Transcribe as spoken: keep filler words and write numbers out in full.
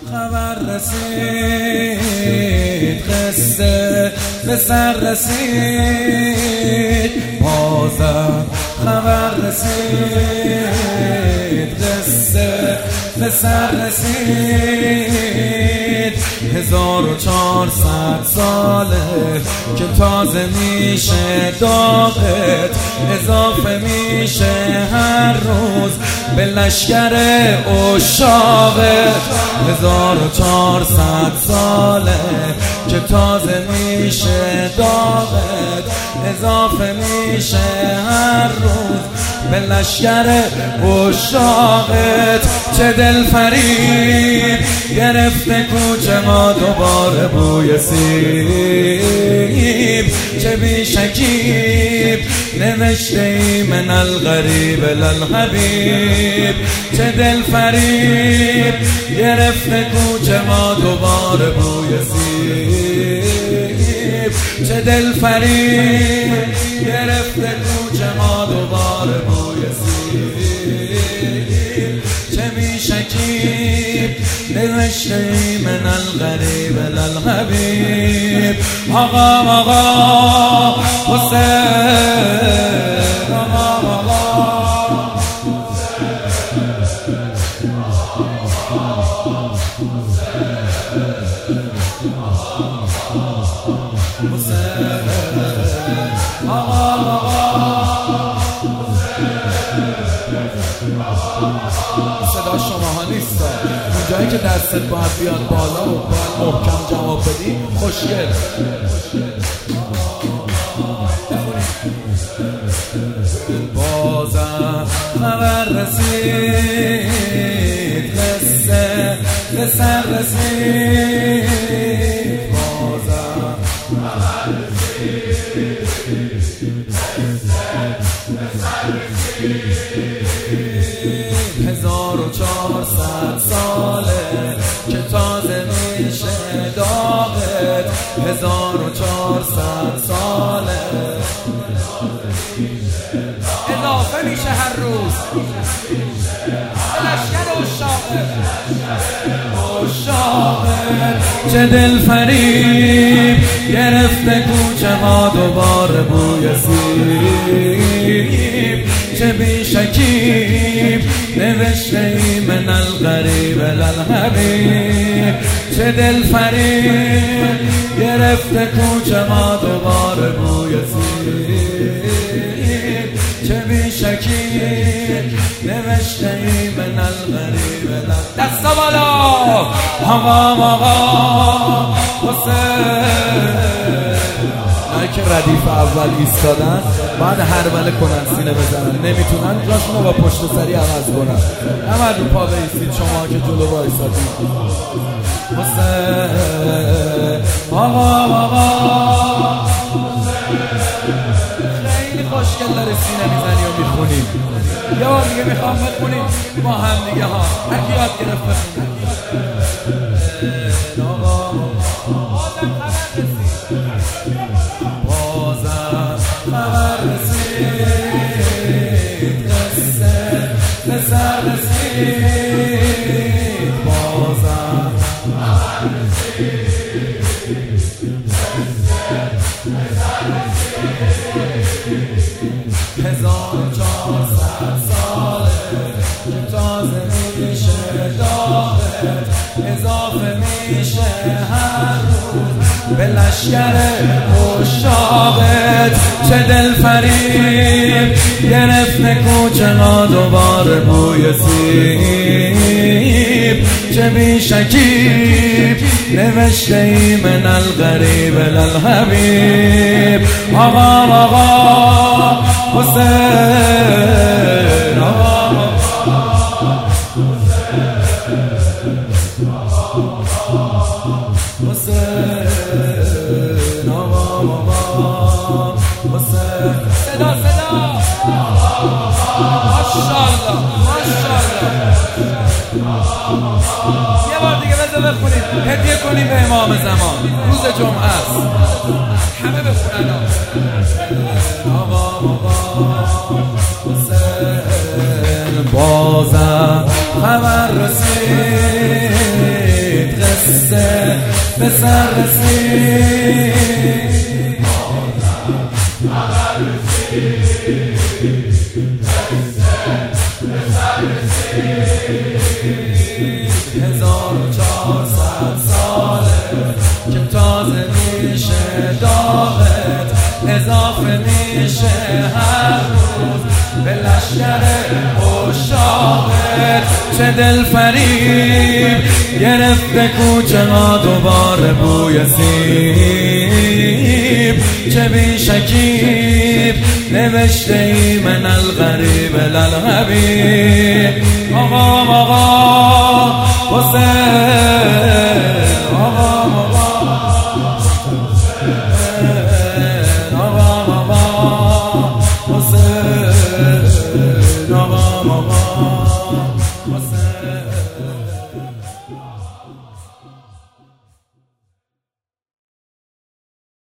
خبر رسید، قصه به سر رسید، بازم خبر رسید، قصه به سر رسید. هزار و چهارصد ساله که تازه میشه داغت، اضافه میشه هر روز به لشکر عشاقت. هزار و چهارصد ساله که تازه میشه داغت، اضافه میشه هر روز به لشکر عشاقت. چه دل فریب گرفته کوچه ما دوباره بوی سیب، چه بی شکیب نوشته ای من الغریب للحبیب. چه دل فریب گرفته کوچه ما دوباره بوی سیب، چه دل فریب گرفته کوچه ما دوباره بوی سیب، چه بی شکیب نوشته ای من الغریب للحبیب. آقا آقا حسین، آقا آقا صدا شماها نیست، اون جایی که دستت باید بیاد بالا و باید محکم جواب بدی. خوشگل بازم خبر رسید، قصه به سر رسید، بازم خبر رسید، قصه به سر رسید. هزار و چهارصد ساله که تازه میشه داغت، هزار و چهارصد ساله اضافه میشه هر روز لشکر عشاقت. عشاقت چه دل فریب گرفته کوچه ها دوباره بوی سیب، چه بی شکیب نوشته ای من الغریب للحبیب. چه دل فریب گرفته کوچه ما دوباره بوی سیب، چه بی شکیب نوشته ای من الغریب للحبیب. دستا بالا آقا آقا حسین. نه که ردیف اول ایستادن بعد هربله کنن سینه بزنن، نمیتونن جاشونو با پشت سری عوض کنن. نمید رو پا بیستید شما که جلو بایستادید. حسین آقا آقا خیلی خوشگل داره سینه میزنی و میخونیم. یه بار دیگه میخوام بخونیم با هم دیگه ها، هرکی یاد گرفت بخونیم. بازم خبر رسید، قصه به سر رسید، بازم خبر رسید، قصه به سر رسید. هزار و چهارصد ساله که تازه میشه داغت، اضافه میشه هر روز به لشکر عشاقت. چه دل فریب گرفته کوچه ها دوباره بوی سیب، چه بی شکیب نوشته ای من الغریب للحبیب. آقا آقا حسین، آقا حسین، آقا آقا حسین. صدا صدا ماشاءالله ماشاءالله. یه بار دیگه بذار بخونیم، هدیه کنیم به امام زمان، روز جمعه است، همه بخونن. آقا آقا حسین بازم خبر رسید، قصه به سر رسید. هزار و چهارصد ساله که تازه میشه داغت، اضافه میشه هر روز به لشکر عشاقت. چه دل فریب گرفته کوچه ها دوباره بوی سیب، چه بی شکیب نوشته ای من الغریب للحبیب. آقا آقا حسین، آقا آقا حسین، آقا آقا حسین، آقا آقا حسین.